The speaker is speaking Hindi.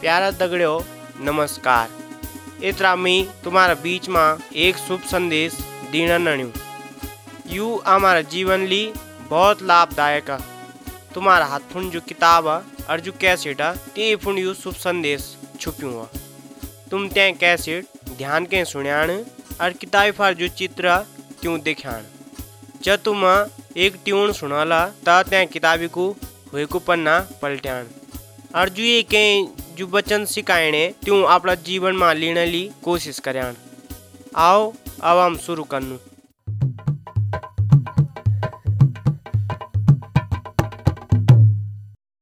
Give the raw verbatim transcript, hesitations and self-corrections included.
प्यारा दगड़ियों नमस्कार। इतरा में तुम्हारा बीच में एक शुभ संदेश देना नण्यू। यू हमारा जीवन ली बहुत लाभदायक है। तुम्हारा हाथुन जो किताब है और जो कैसेट है ते फुन यू शुभ संदेश छुप्यू है। तुम ते कैसेट ध्यान के सुण्यान और किताब पर जो चित्र त्यों दिखान। जब तुम एक ट्यून सुनाला ता ते किताबी को हुए को पन्ना पलटान और जो ये के जो बचन सिखाने त्यों अपना जीवन में लेने ली कोशिश करें। आओ अब हम शुरू करनू।